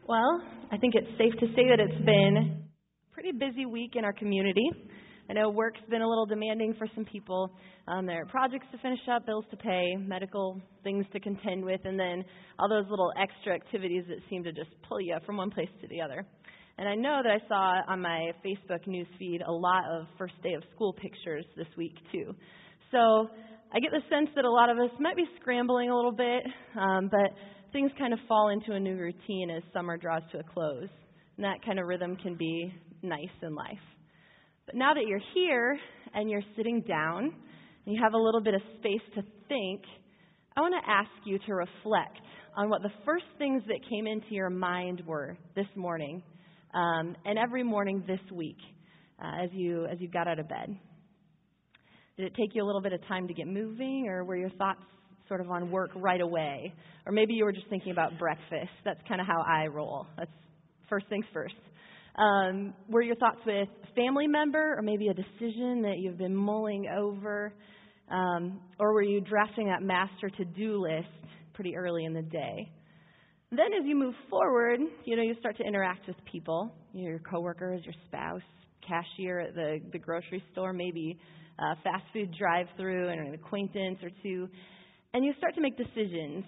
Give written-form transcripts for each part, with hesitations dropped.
Well, I think it's safe to say that it's been a pretty busy week in our community. I know work's been a little demanding for some people. There are projects to finish up, bills to pay, medical things to contend with, and then all those little extra activities that seem to just pull you from one place to the other. And I know that I saw on my Facebook news feed a lot of first day of school pictures this week too. So I get the sense that a lot of us might be scrambling a little bit, but things kind of fall into a new routine as summer draws to a close. And that kind of rhythm can be nice in life. But now that you're here and you're sitting down and you have a little bit of space to think, I want to ask you to reflect on what the first things that came into your mind were this morning and every morning this week as you got out of bed. Did it take you a little bit of time to get moving, or were your thoughts sort of on work right away? Or maybe you were just thinking about breakfast. That's kind of how I roll. That's first things first. Were your thoughts with a family member, or maybe a decision that you've been mulling over? Or were you drafting that master to-do list pretty early in the day? Then as you move forward, you start to interact with people, your coworkers, your spouse, cashier at the grocery store, maybe a fast food drive-thru, and an acquaintance or two. And you start to make decisions,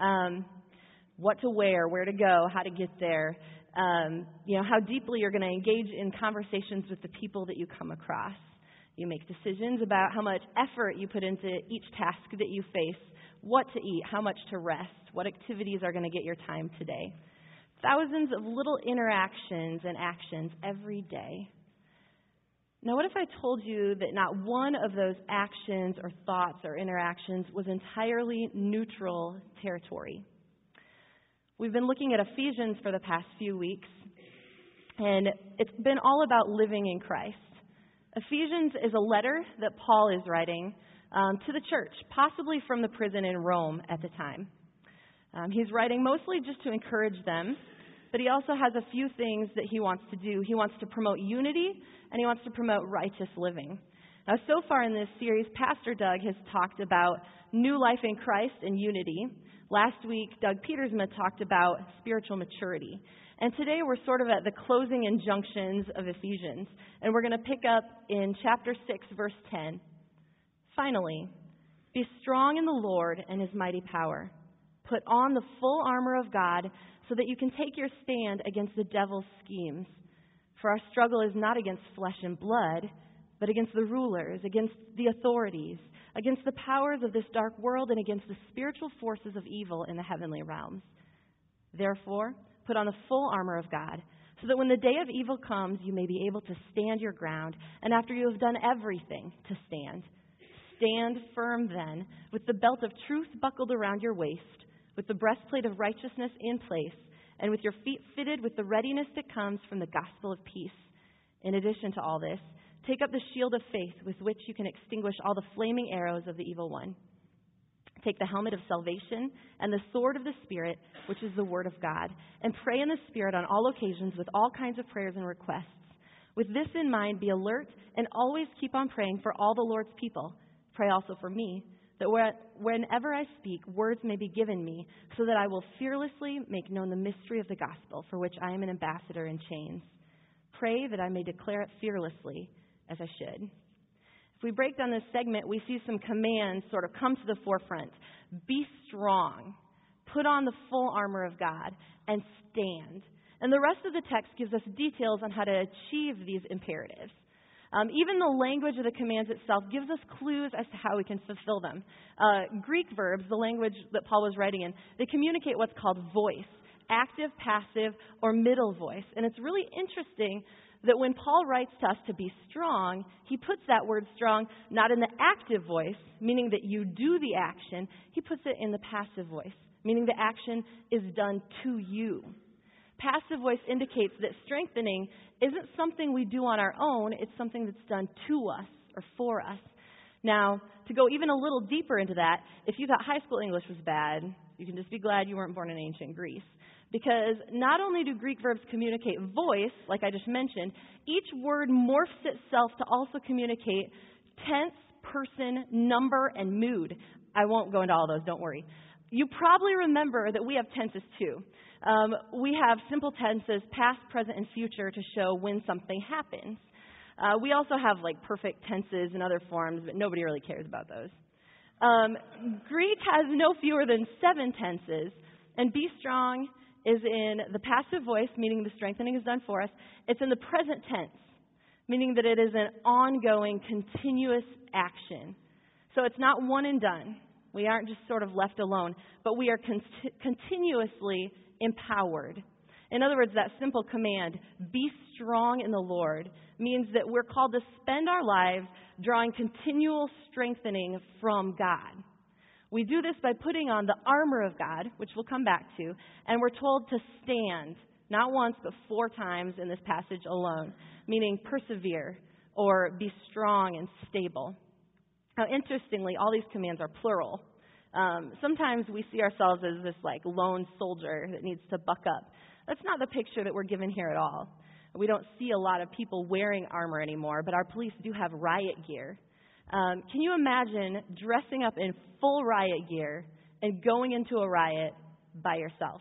what to wear, where to go, how to get there, how deeply you're going to engage in conversations with the people that you come across. You make decisions about how much effort you put into each task that you face, what to eat, how much to rest, what activities are going to get your time today. Thousands of little interactions and actions every day. Now, what if I told you that not one of those actions or thoughts or interactions was entirely neutral territory? We've been looking at Ephesians for the past few weeks, and it's been all about living in Christ. Ephesians is a letter that Paul is writing to the church, possibly from the prison in Rome at the time. He's writing mostly just to encourage them, but he also has a few things that he wants to do. He wants to promote unity, and he wants to promote righteous living. Now, so far in this series, Pastor Doug has talked about new life in Christ and unity. Last week, Doug Petersma talked about spiritual maturity. And today we're sort of at the closing injunctions of Ephesians. And we're going to pick up in chapter 6, verse 10. Finally, be strong in the Lord and his mighty power. Put on the full armor of God so that you can take your stand against the devil's schemes. For our struggle is not against flesh and blood, but against the rulers, against the authorities, against the powers of this dark world, and against the spiritual forces of evil in the heavenly realms. Therefore, put on the full armor of God, so that when the day of evil comes, you may be able to stand your ground, and after you have done everything, to stand. Stand firm then, with the belt of truth buckled around your waist, with the breastplate of righteousness in place, and with your feet fitted with the readiness that comes from the gospel of peace. In addition to all this, take up the shield of faith with which you can extinguish all the flaming arrows of the evil one. Take the helmet of salvation and the sword of the Spirit, which is the word of God, and pray in the Spirit on all occasions with all kinds of prayers and requests. With this in mind, be alert and always keep on praying for all the Lord's people. Pray also for me, that whenever I speak, words may be given me, so that I will fearlessly make known the mystery of the gospel, for which I am an ambassador in chains. Pray that I may declare it fearlessly, as I should. If we break down this segment, we see some commands sort of come to the forefront. Be strong. Put on the full armor of God and stand. And the rest of the text gives us details on how to achieve these imperatives. Even the language of the commands itself gives us clues as to how we can fulfill them. Greek verbs, the language that Paul was writing in, they communicate what's called voice, active, passive, or middle voice. And it's really interesting that when Paul writes to us to be strong, he puts that word strong not in the active voice, meaning that you do the action. He puts it in the passive voice, meaning the action is done to you. Passive voice indicates that strengthening isn't something we do on our own. It's something that's done to us or for us. Now, to go even a little deeper into that, if you thought high school English was bad, you can just be glad you weren't born in ancient Greece. Because not only do Greek verbs communicate voice, like I just mentioned, each word morphs itself to also communicate tense, person, number, and mood. I won't go into all those, don't worry. You probably remember that we have tenses too. We have simple tenses, past, present, and future, to show when something happens. We also have like perfect tenses and other forms, but nobody really cares about those. Greek has no fewer than 7 tenses, and be strong is in the passive voice, meaning the strengthening is done for us. It's in the present tense, meaning that it is an ongoing, continuous action. So it's not one and done. We aren't just sort of left alone, but we are continuously empowered. In other words, that simple command, be strong in the Lord, means that we're called to spend our lives drawing continual strengthening from God. We do this by putting on the armor of God, which we'll come back to, and we're told to stand, not once, but 4 times in this passage alone, meaning persevere or be strong and stable. Now, interestingly, all these commands are plural. Sometimes we see ourselves as this like lone soldier that needs to buck up. That's not the picture that we're given here at all. We don't see a lot of people wearing armor anymore, but our police do have riot gear. Can you imagine dressing up in full riot gear and going into a riot by yourself?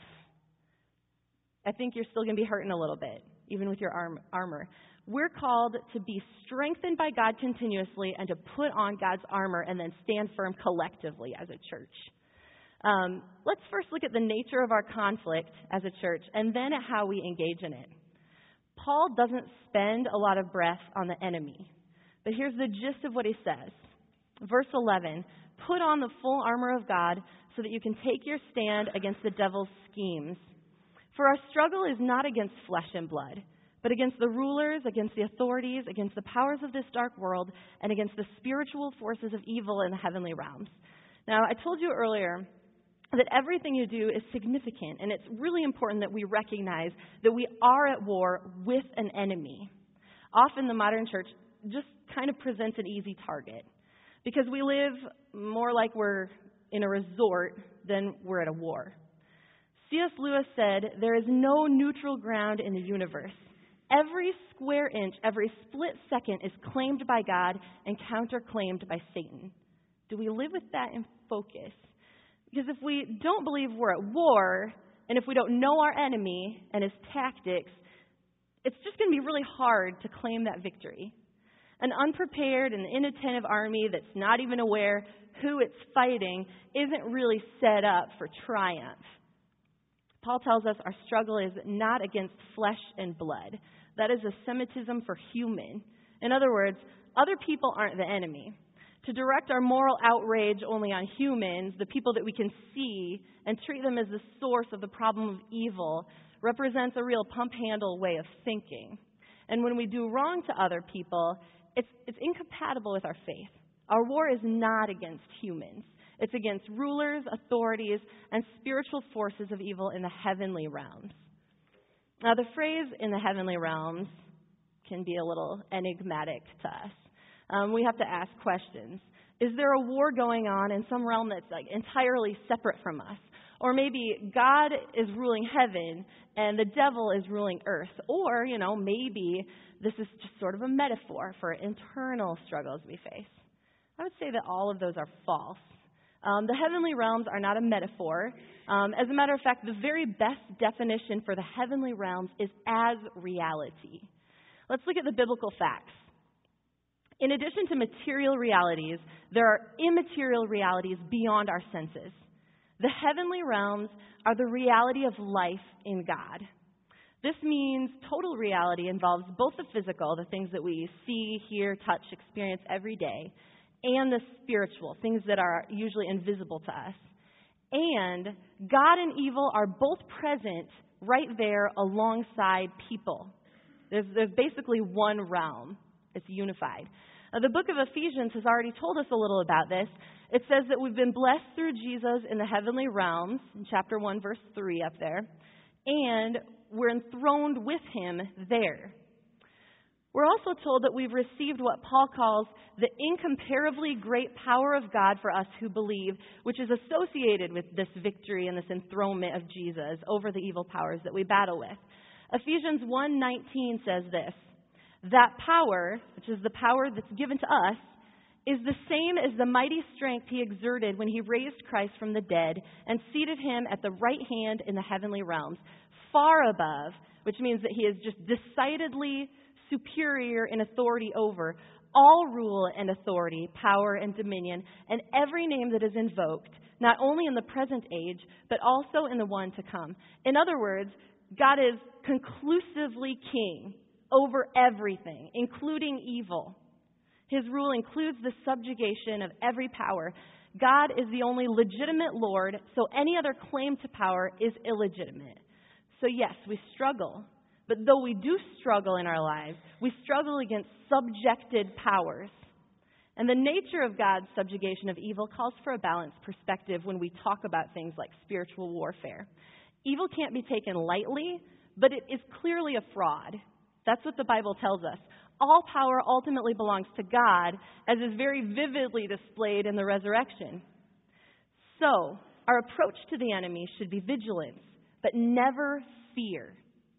I think you're still going to be hurting a little bit, even with your armor. We're called to be strengthened by God continuously and to put on God's armor and then stand firm collectively as a church. Let's first look at the nature of our conflict as a church and then at how we engage in it. Paul doesn't spend a lot of breath on the enemy, but here's the gist of what he says. Verse 11, put on the full armor of God so that you can take your stand against the devil's schemes. For our struggle is not against flesh and blood, but against the rulers, against the authorities, against the powers of this dark world, and against the spiritual forces of evil in the heavenly realms. Now, I told you earlier that everything you do is significant, and it's really important that we recognize that we are at war with an enemy. Often the modern church just kind of presents an easy target because we live more like we're in a resort than we're at a war. C.S. Lewis said, there is no neutral ground in the universe. Every square inch, every split second is claimed by God and counterclaimed by Satan. Do we live with that in focus? Because if we don't believe we're at war, and if we don't know our enemy and his tactics, it's just going to be really hard to claim that victory. An unprepared and inattentive army that's not even aware who it's fighting isn't really set up for triumph. Paul tells us our struggle is not against flesh and blood. That is a Semitism for human. In other words, other people aren't the enemy. To direct our moral outrage only on humans, the people that we can see, and treat them as the source of the problem of evil represents a real pump-handle way of thinking. And when we do wrong to other people, it's incompatible with our faith. Our war is not against humans. It's against rulers, authorities, and spiritual forces of evil in the heavenly realms. Now, the phrase in the heavenly realms can be a little enigmatic to us. We have to ask questions. Is there a war going on in some realm that's like entirely separate from us? Or maybe God is ruling heaven and the devil is ruling earth. Or, maybe this is just sort of a metaphor for internal struggles we face. I would say that all of those are false. The heavenly realms are not a metaphor. As a matter of fact, the very best definition for the heavenly realms is as reality. Let's look at the biblical facts. In addition to material realities, there are immaterial realities beyond our senses. The heavenly realms are the reality of life in God. This means total reality involves both the physical, the things that we see, hear, touch, experience every day, and the spiritual, things that are usually invisible to us. And God and evil are both present right there alongside people. There's basically one realm. It's unified. The book of Ephesians has already told us a little about this. It says that we've been blessed through Jesus in the heavenly realms, in chapter 1, verse 3 up there, and we're enthroned with him there. We're also told that we've received what Paul calls the incomparably great power of God for us who believe, which is associated with this victory and this enthronement of Jesus over the evil powers that we battle with. Ephesians 1:19 says this, that power, which is the power that's given to us, is the same as the mighty strength he exerted when he raised Christ from the dead and seated him at the right hand in the heavenly realms, far above, which means that he is just decidedly superior in authority over all rule and authority, power and dominion, and every name that is invoked, not only in the present age, but also in the one to come. In other words, God is conclusively king over everything, including evil. His rule includes the subjugation of every power. God is the only legitimate Lord, so any other claim to power is illegitimate. So yes, we struggle. But though we do struggle in our lives, we struggle against subjected powers. And the nature of God's subjugation of evil calls for a balanced perspective when we talk about things like spiritual warfare. Evil can't be taken lightly, but it is clearly a fraud. That's what the Bible tells us. All power ultimately belongs to God, as is very vividly displayed in the resurrection. So, our approach to the enemy should be vigilance, but never fear.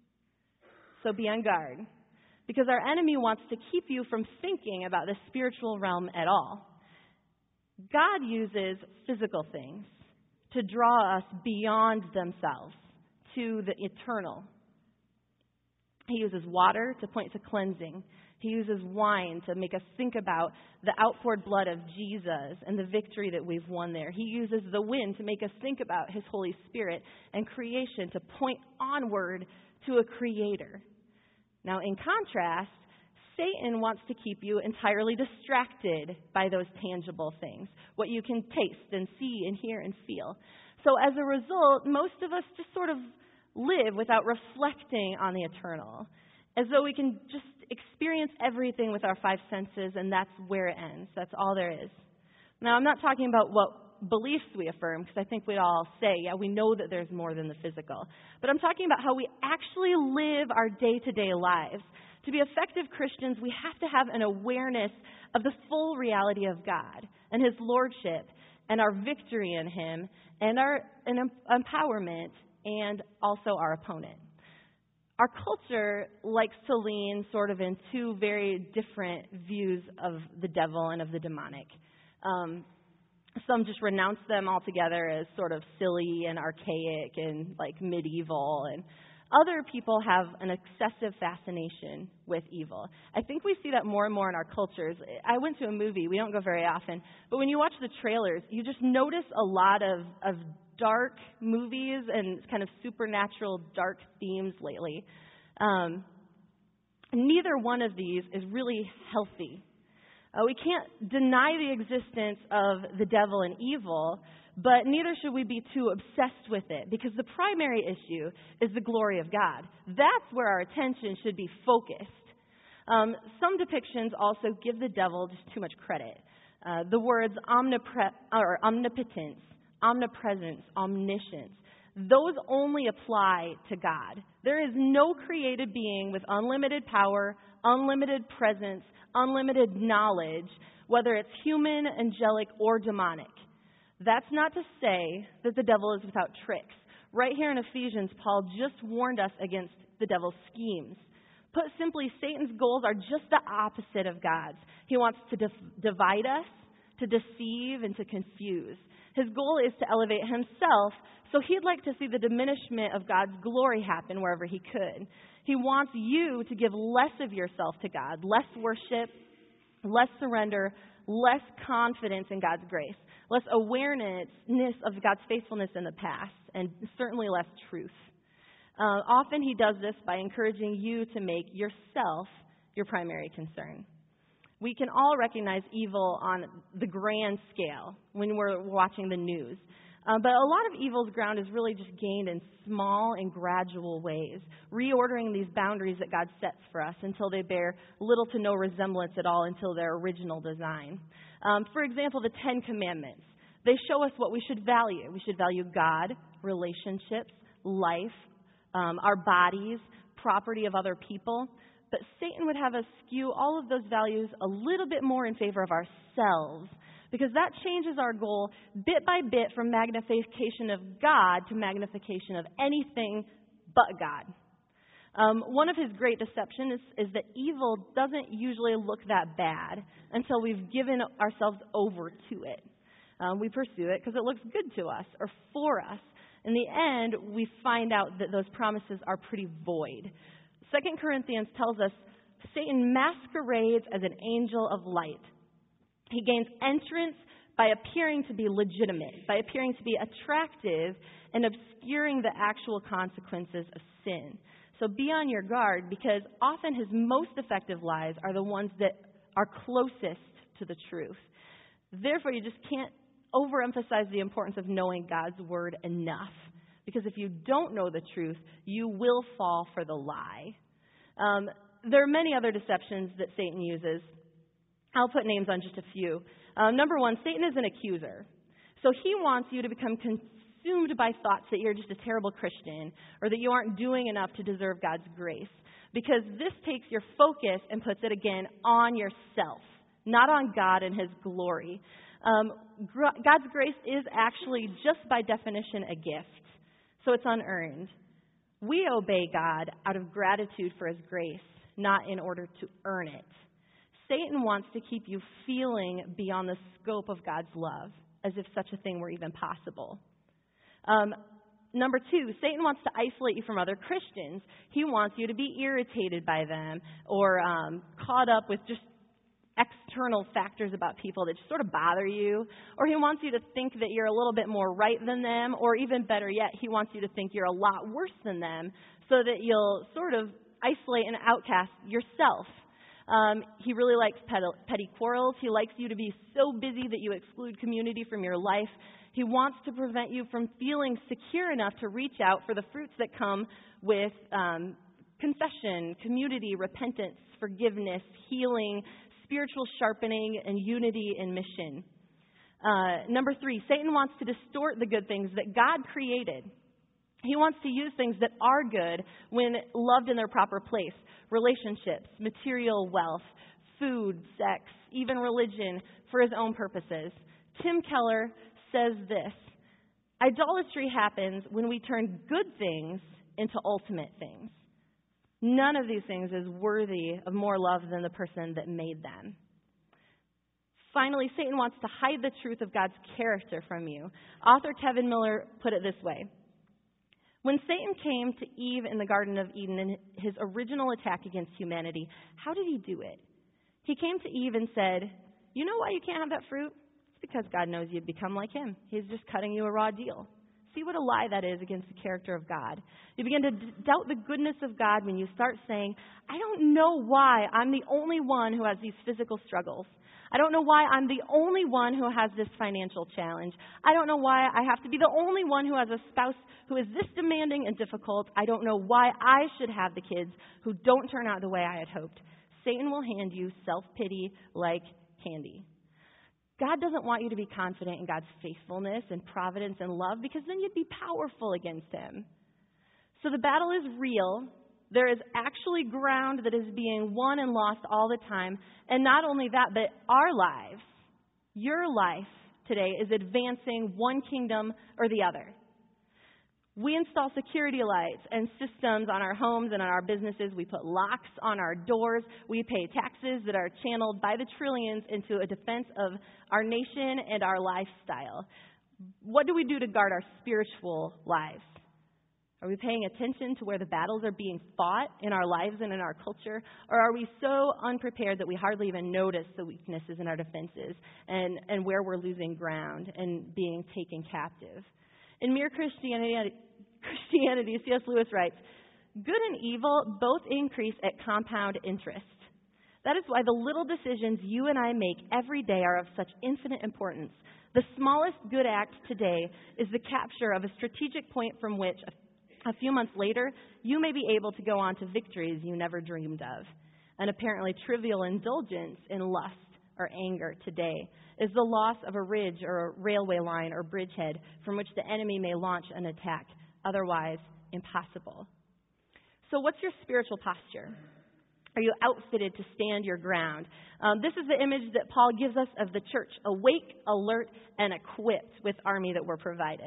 So be on guard, because our enemy wants to keep you from thinking about the spiritual realm at all. God uses physical things to draw us beyond themselves to the eternal. He uses water to point to cleansing. He uses wine to make us think about the outpoured blood of Jesus and the victory that we've won there. He uses the wind to make us think about His Holy Spirit and creation to point onward to a creator. Now, in contrast, Satan wants to keep you entirely distracted by those tangible things, what you can taste and see and hear and feel. So as a result, most of us just sort of live without reflecting on the eternal, as though we can just experience everything with our five senses, and that's where it ends. That's all there is. Now, I'm not talking about what beliefs we affirm, because I think we'd all say, yeah, we know that there's more than the physical. But I'm talking about how we actually live our day-to-day lives. To be effective Christians, we have to have an awareness of the full reality of God and His lordship and our victory in Him and our empowerment and also our opponent. Our culture likes to lean sort of in two very different views of the devil and of the demonic. Some just renounce them altogether as sort of silly and archaic and like medieval, and other people have an excessive fascination with evil. I think we see that more and more in our cultures. I went to a movie. We don't go very often. But when you watch the trailers, you just notice a lot of dark movies and kind of supernatural dark themes lately. Neither one of these is really healthy. We can't deny the existence of the devil and evil, but neither should we be too obsessed with it, because the primary issue is the glory of God. That's where our attention should be focused. Some depictions also give the devil just too much credit. The words omnipotence, omnipresence, omniscience, those only apply to God. There is no created being with unlimited power, unlimited presence, unlimited knowledge, whether it's human, angelic, or demonic. That's not to say that the devil is without tricks. Right here in Ephesians, Paul just warned us against the devil's schemes. Put simply, Satan's goals are just the opposite of God's. He wants to divide us, to deceive, and to confuse. His goal is to elevate himself, so he'd like to see the diminishment of God's glory happen wherever he could. He wants you to give less of yourself to God, less worship, less surrender, less confidence in God's grace, less awareness of God's faithfulness in the past, and certainly less truth. Often he does this by encouraging you to make yourself your primary concern. We can all recognize evil on the grand scale when we're watching the news. But a lot of evil's ground is really just gained in small and gradual ways, reordering these boundaries that God sets for us until they bear little to no resemblance at all until their original design. For example, the Ten Commandments. They show us what we should value. We should value God, relationships, life, our bodies, property of other people. But Satan would have us skew all of those values a little bit more in favor of ourselves, because that changes our goal bit by bit from magnification of God to magnification of anything but God. One of his great deceptions is that evil doesn't usually look that bad until we've given ourselves over to it. We pursue it because it looks good to us or for us. In the end, we find out that those promises are pretty void. 2 Corinthians tells us Satan masquerades as an angel of light. He gains entrance by appearing to be legitimate, by appearing to be attractive and obscuring the actual consequences of sin. So be on your guard, because often his most effective lies are the ones that are closest to the truth. Therefore, you just can't overemphasize the importance of knowing God's word enough, because if you don't know the truth, you will fall for the lie. There are many other deceptions that Satan uses. I'll put names on just a few. Number one, Satan is an accuser. So he wants you to become consumed by thoughts that you're just a terrible Christian or that you aren't doing enough to deserve God's grace, because this takes your focus and puts it again on yourself, not on God and his glory. God's grace is actually, just by definition, a gift, so it's unearned. We obey God out of gratitude for his grace, not in order to earn it. Satan wants to keep you feeling beyond the scope of God's love, as if such a thing were even possible. Number two, Satan wants to isolate you from other Christians. He wants you to be irritated by them or caught up with just external factors about people that just sort of bother you. Or he wants you to think that you're a little bit more right than them, or even better yet, he wants you to think you're a lot worse than them so that you'll sort of isolate and outcast yourself. He really likes petty quarrels. He likes you to be so busy that you exclude community from your life. He wants to prevent you from feeling secure enough to reach out for the fruits that come with confession, community, repentance, forgiveness, healing, spiritual sharpening, and unity in mission. Number three, Satan wants to distort the good things that God created. He wants to use things that are good when loved in their proper place. Relationships, material wealth, food, sex, even religion, for his own purposes. Tim Keller says this: idolatry happens when we turn good things into ultimate things. None of these things is worthy of more love than the person that made them. Finally, Satan wants to hide the truth of God's character from you. Author Kevin Miller put it this way: when Satan came to Eve in the Garden of Eden in his original attack against humanity, how did he do it? He came to Eve and said, "You know why you can't have that fruit? It's because God knows you'd become like him. He's just cutting you a raw deal." See what a lie that is against the character of God. You begin to doubt the goodness of God when you start saying, "I don't know why I'm the only one who has these physical struggles. I don't know why I'm the only one who has this financial challenge. I don't know why I have to be the only one who has a spouse who is this demanding and difficult. I don't know why I should have the kids who don't turn out the way I had hoped." Satan will hand you self-pity like candy. God doesn't want you to be confident in God's faithfulness and providence and love, because then you'd be powerful against him. So the battle is real. There is actually ground that is being won and lost all the time. And not only that, but our lives, your life today, is advancing one kingdom or the other. We install security lights and systems on our homes and on our businesses. We put locks on our doors. We pay taxes that are channeled by the trillions into a defense of our nation and our lifestyle. What do we do to guard our spiritual lives? Are we paying attention to where the battles are being fought in our lives and in our culture? Or are we so unprepared that we hardly even notice the weaknesses in our defenses and where we're losing ground and being taken captive? In Mere Christianity, C.S. Lewis writes, "Good and evil both increase at compound interest. That is why the little decisions you and I make every day are of such infinite importance. The smallest good act today is the capture of a strategic point from which a few months later, you may be able to go on to victories you never dreamed of. An apparently trivial indulgence in lust or anger today is the loss of a ridge or a railway line or bridgehead from which the enemy may launch an attack, otherwise impossible." So what's your spiritual posture? Are you outfitted to stand your ground? This is the image that Paul gives us of the church: awake, alert, and equipped with army that we're provided.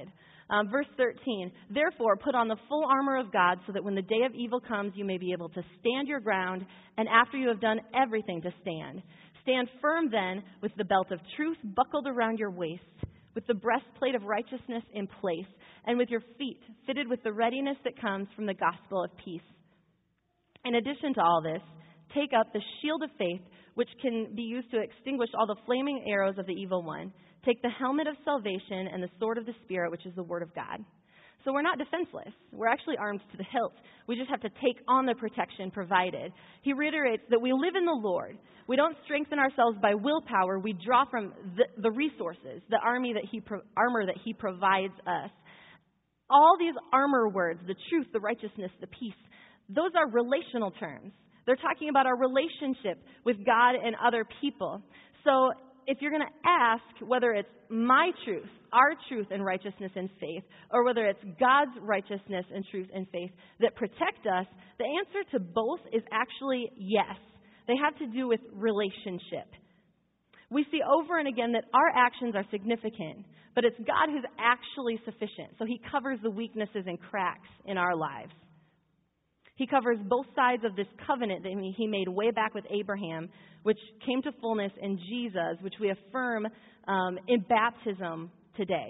Verse 13, therefore put on the full armor of God so that when the day of evil comes, you may be able to stand your ground, and after you have done everything to stand. Stand firm then with the belt of truth buckled around your waist, with the breastplate of righteousness in place, and with your feet fitted with the readiness that comes from the gospel of peace. In addition to all this, take up the shield of faith, which can be used to extinguish all the flaming arrows of the evil one. Take the helmet of salvation and the sword of the Spirit, which is the word of God. So we're not defenseless. We're actually armed to the hilt. We just have to take on the protection provided. He reiterates that we live in the Lord. We don't strengthen ourselves by willpower. We draw from the resources, the armor that He provides us. All these armor words, the truth, the righteousness, the peace, those are relational terms. They're talking about our relationship with God and other people. So if you're going to ask whether it's my truth, our truth and righteousness and faith, or whether it's God's righteousness and truth and faith that protect us, the answer to both is actually yes. They have to do with relationship. We see over and again that our actions are significant, but it's God who's actually sufficient. So He covers the weaknesses and cracks in our lives. He covers both sides of this covenant that He made way back with Abraham, which came to fullness in Jesus, which we affirm in baptism today.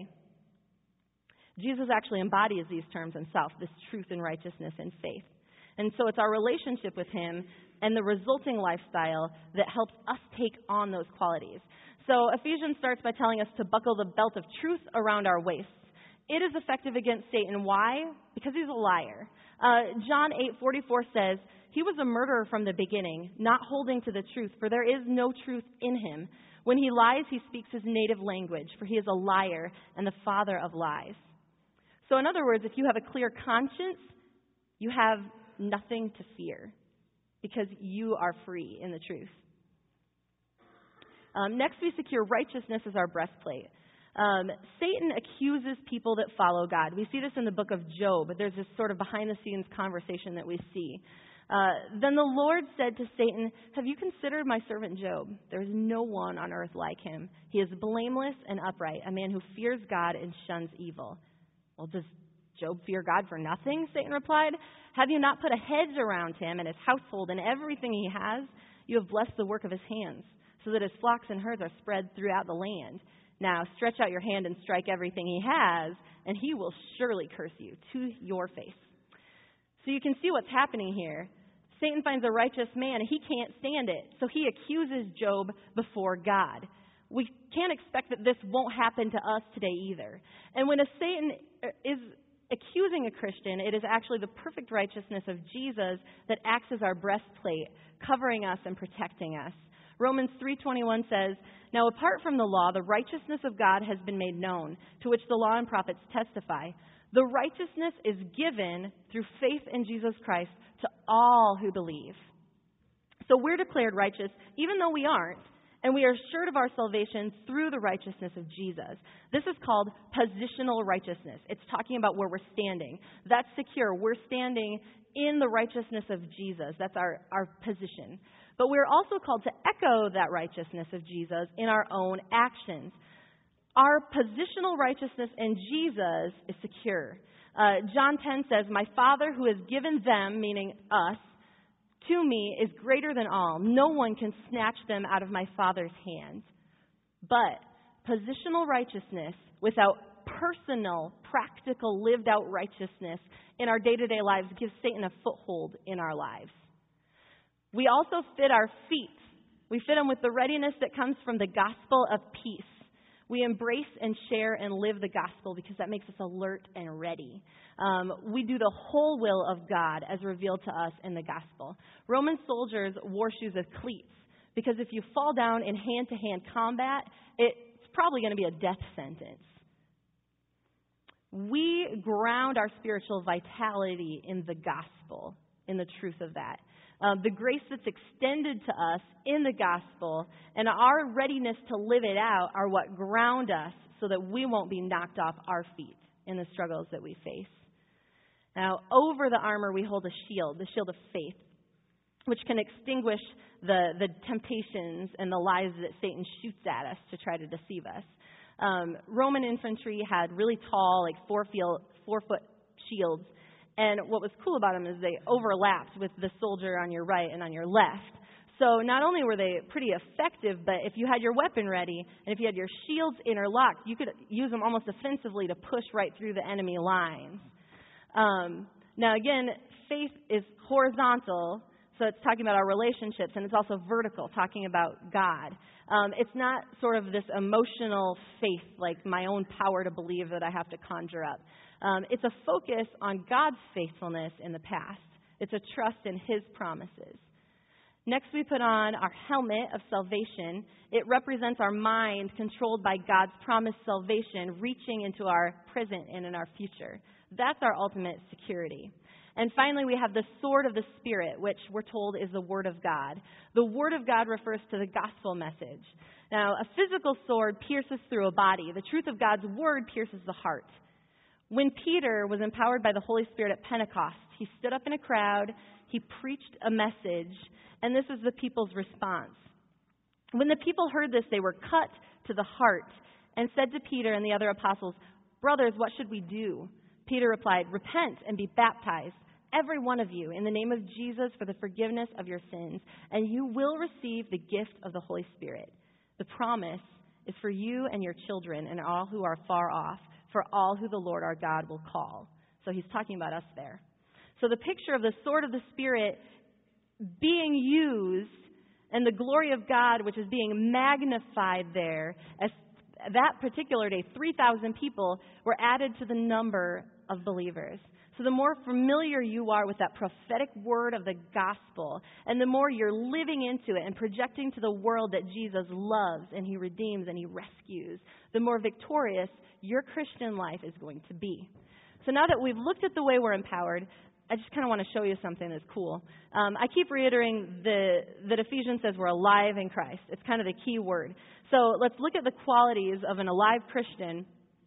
Jesus actually embodies these terms Himself, this truth and righteousness and faith. And so it's our relationship with Him and the resulting lifestyle that helps us take on those qualities. So Ephesians starts by telling us to buckle the belt of truth around our waists. It is effective against Satan. Why? Because he's a liar. John 8:44 says, He was a murderer from the beginning, not holding to the truth, for there is no truth in him. When he lies, he speaks his native language, for he is a liar and the father of lies. So in other words, if you have a clear conscience, you have nothing to fear, because you are free in the truth. Next, we secure righteousness as our breastplate. Satan accuses people that follow God. We see this in the book of Job. There's this sort of behind-the-scenes conversation that we see. Then the Lord said to Satan, Have you considered my servant Job? There is no one on earth like him. He is blameless and upright, a man who fears God and shuns evil. Well, does Job fear God for nothing? Satan replied. Have you not put a hedge around him and his household and everything he has? You have blessed the work of his hands, so that his flocks and herds are spread throughout the land. Now stretch out your hand and strike everything he has, and he will surely curse you to your face. So you can see what's happening here. Satan finds a righteous man, and he can't stand it. So he accuses Job before God. We can't expect that this won't happen to us today either. And when a Satan is accusing a Christian, it is actually the perfect righteousness of Jesus that acts as our breastplate, covering us and protecting us. Romans 3:21 says, Now apart from the law, the righteousness of God has been made known, to which the law and prophets testify. The righteousness is given through faith in Jesus Christ to all who believe. So we're declared righteous, even though we aren't, and we are assured of our salvation through the righteousness of Jesus. This is called positional righteousness. It's talking about where we're standing. That's secure. We're standing in the righteousness of Jesus. That's our position. But we're also called to echo that righteousness of Jesus in our own actions. Our positional righteousness in Jesus is secure. John 10 says, My Father who has given them, meaning us, to me is greater than all. No one can snatch them out of my Father's hands. But positional righteousness without personal, practical, lived out righteousness in our day-to-day lives gives Satan a foothold in our lives. We also fit our feet. We fit them with the readiness that comes from the gospel of peace. We embrace and share and live the gospel because that makes us alert and ready. We do the whole will of God as revealed to us in the gospel. Roman soldiers wore shoes with cleats because if you fall down in hand-to-hand combat, it's probably going to be a death sentence. We ground our spiritual vitality in the gospel, in the truth of that. The grace that's extended to us in the gospel and our readiness to live it out are what ground us so that we won't be knocked off our feet in the struggles that we face. Now, over the armor, we hold a shield, the shield of faith, which can extinguish the temptations and the lies that Satan shoots at us to try to deceive us. Roman infantry had really tall, like 4-foot shields. And what was cool about them is they overlapped with the soldier on your right and on your left. So not only were they pretty effective, but if you had your weapon ready and if you had your shields interlocked, you could use them almost offensively to push right through the enemy lines. Now again, faith is horizontal, so it's talking about our relationships, and it's also vertical, talking about God. It's not sort of this emotional faith, like my own power to believe that I have to conjure up. It's a focus on God's faithfulness in the past. It's a trust in His promises. Next, we put on our helmet of salvation. It represents our mind controlled by God's promised salvation, reaching into our present and in our future. That's our ultimate security. And finally, we have the sword of the Spirit, which we're told is the Word of God. The Word of God refers to the gospel message. Now, a physical sword pierces through a body. The truth of God's Word pierces the heart. When Peter was empowered by the Holy Spirit at Pentecost, he stood up in a crowd, he preached a message, and this is the people's response. When the people heard this, they were cut to the heart and said to Peter and the other apostles, "Brothers, what should we do?" Peter replied, "Repent and be baptized, every one of you, in the name of Jesus for the forgiveness of your sins, and you will receive the gift of the Holy Spirit. The promise is for you and your children and all who are far off, for all who the Lord our God will call." So he's talking about us there. So the picture of the sword of the Spirit being used and the glory of God, which is being magnified there, as that particular day, 3,000 people were added to the number of believers. So the more familiar you are with that prophetic word of the gospel, and the more you're living into it and projecting to the world that Jesus loves and He redeems and He rescues, the more victorious your Christian life is going to be. So now that we've looked at the way we're empowered, I just kind of want to show you something that's cool. I keep reiterating that Ephesians says we're alive in Christ. It's kind of the key word. So let's look at the qualities of an alive Christian,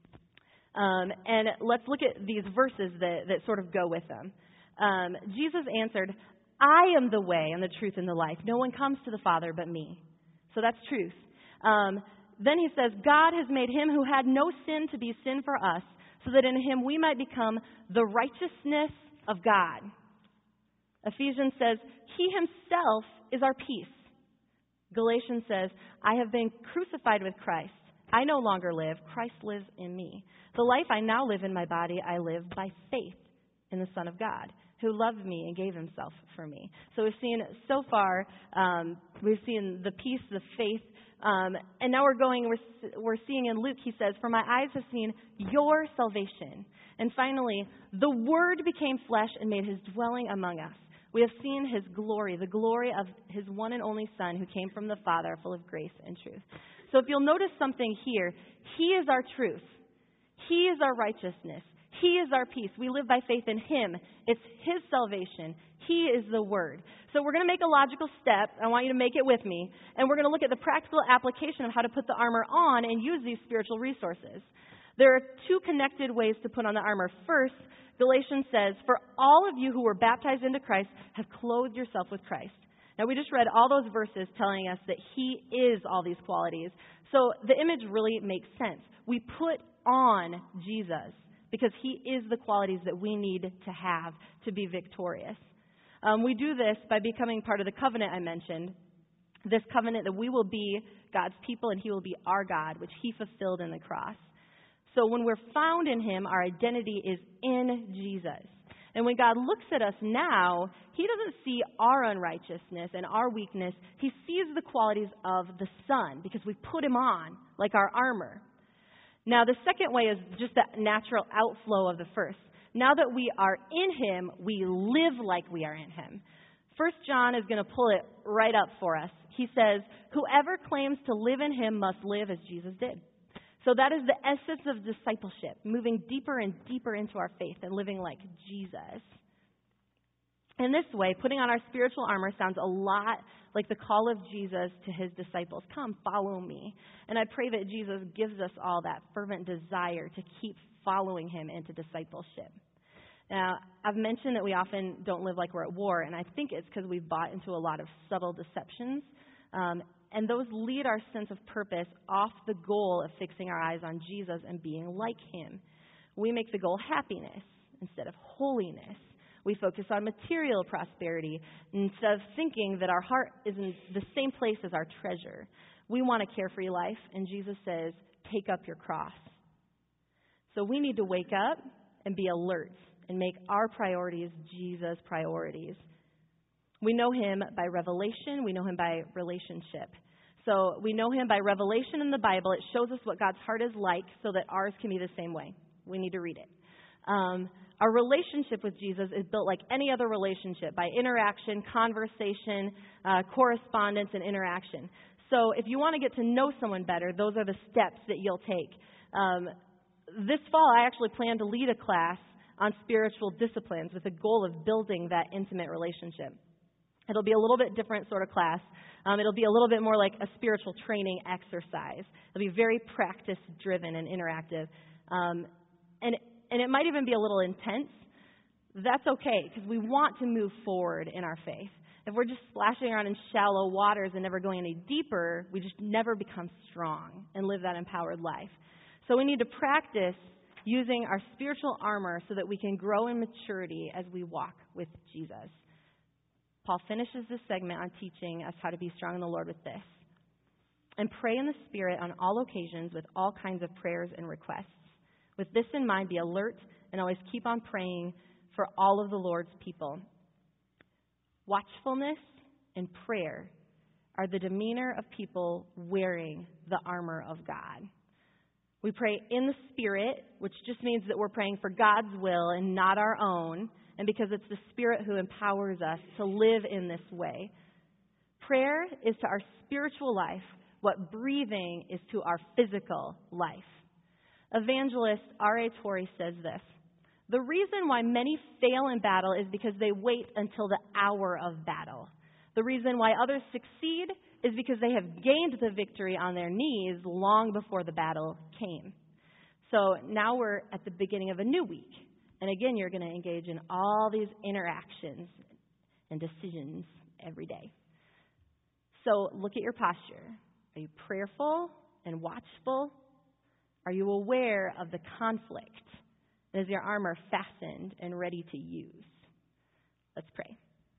and let's look at these verses that sort of go with them. Jesus answered, "I am the way and the truth and the life. No one comes to the Father but me." So that's truth. Then he says, "God has made Him who had no sin to be sin for us, so that in Him we might become the righteousness of God." Ephesians says, "He Himself is our peace." Galatians says, "I have been crucified with Christ. I no longer live. Christ lives in me. The life I now live in my body, I live by faith in the Son of God, who loved me and gave Himself for me." So we've seen so far, we've seen the peace, the faith, and now we're seeing in Luke, he says, "For my eyes have seen your salvation." And finally, the Word became flesh and made His dwelling among us. We have seen His glory, the glory of His one and only Son who came from the Father, full of grace and truth. So if you'll notice something here, He is our truth. He is our righteousness. He is our peace. We live by faith in Him. It's His salvation. He is the Word. So we're going to make a logical step. I want you to make it with me. And we're going to look at the practical application of how to put the armor on and use these spiritual resources. There are two connected ways to put on the armor. First, Galatians says, "For all of you who were baptized into Christ have clothed yourself with Christ." Now, we just read all those verses telling us that He is all these qualities. So the image really makes sense. We put on Jesus because He is the qualities that we need to have to be victorious. We do this by becoming part of the covenant I mentioned. This covenant that we will be God's people and He will be our God, which He fulfilled in the cross. So when we're found in Him, our identity is in Jesus. And when God looks at us now, He doesn't see our unrighteousness and our weakness. He sees the qualities of the Son because we put Him on like our armor. Now, the second way is just that natural outflow of the first. Now that we are in Him, we live like we are in Him. 1 John is going to pull it right up for us. He says, "Whoever claims to live in Him must live as Jesus did." So that is the essence of discipleship, moving deeper and deeper into our faith and living like Jesus. In this way, putting on our spiritual armor sounds a lot like the call of Jesus to His disciples. "Come, follow me." And I pray that Jesus gives us all that fervent desire to keep following Him into discipleship. Now, I've mentioned that we often don't live like we're at war, and I think it's because we've bought into a lot of subtle deceptions And those lead our sense of purpose off the goal of fixing our eyes on Jesus and being like him. We make the goal happiness instead of holiness. We focus on material prosperity instead of thinking that our heart is in the same place as our treasure. We want a carefree life, and Jesus says, take up your cross. So we need to wake up and be alert and make our priorities Jesus' priorities. We know him by revelation. We know him by relationship. So we know him by revelation in the Bible. It shows us what God's heart is like so that ours can be the same way. We need to read it. Our relationship with Jesus is built like any other relationship, by interaction, conversation, correspondence, and interaction. So if you want to get to know someone better, those are the steps that you'll take. This fall, I actually plan to lead a class on spiritual disciplines with the goal of building that intimate relationship. It'll be a little bit different sort of class. It'll be a little bit more like a spiritual training exercise. It'll be very practice-driven and interactive. And it might even be a little intense. That's okay, because we want to move forward in our faith. If we're just splashing around in shallow waters and never going any deeper, we just never become strong and live that empowered life. So we need to practice using our spiritual armor so that we can grow in maturity as we walk with Jesus. Paul finishes this segment on teaching us how to be strong in the Lord with this. And pray in the Spirit on all occasions with all kinds of prayers and requests. With this in mind, be alert and always keep on praying for all of the Lord's people. Watchfulness and prayer are the demeanor of people wearing the armor of God. We pray in the Spirit, which just means that we're praying for God's will and not our own, and because it's the Spirit who empowers us to live in this way. Prayer is to our spiritual life what breathing is to our physical life. Evangelist R.A. Torrey says this: the reason why many fail in battle is because they wait until the hour of battle. The reason why others succeed is because they have gained the victory on their knees long before the battle came. So now we're at the beginning of a new week. And again, you're going to engage in all these interactions and decisions every day. So look at your posture. Are you prayerful and watchful? Are you aware of the conflict? Is your armor fastened and ready to use? Let's pray.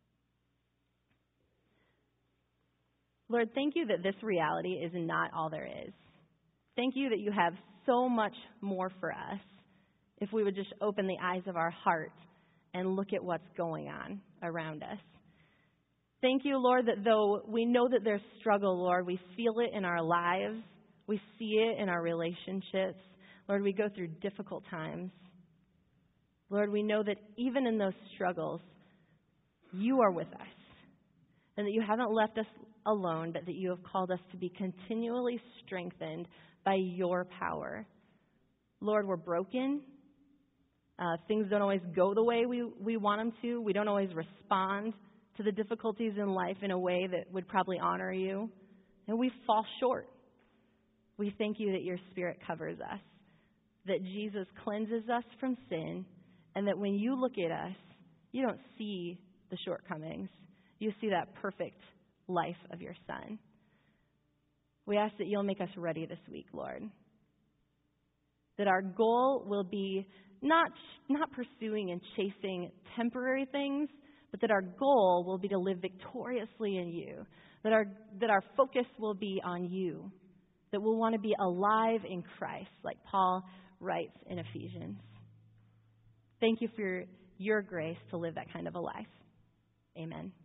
Lord, thank you that this reality is not all there is. Thank you that you have so much more for us if we would just open the eyes of our heart and look at what's going on around us. Thank you, Lord, that though we know that there's struggle, Lord, we feel it in our lives. We see it in our relationships. Lord, we go through difficult times. Lord, we know that even in those struggles, you are with us, and that you haven't left us alone, but that you have called us to be continually strengthened by your power. Lord, we're broken. Things don't always go the way we want them to. We don't always respond to the difficulties in life in a way that would probably honor you. And we fall short. We thank you that your Spirit covers us, that Jesus cleanses us from sin, and that when you look at us, you don't see the shortcomings. You see that perfect life of your Son. We ask that you'll make us ready this week, Lord. That our goal will be not pursuing and chasing temporary things, but that our goal will be to live victoriously in you. That our focus will be on you. That we'll want to be alive in Christ, like Paul writes in Ephesians. Thank you for your grace to live that kind of a life. Amen.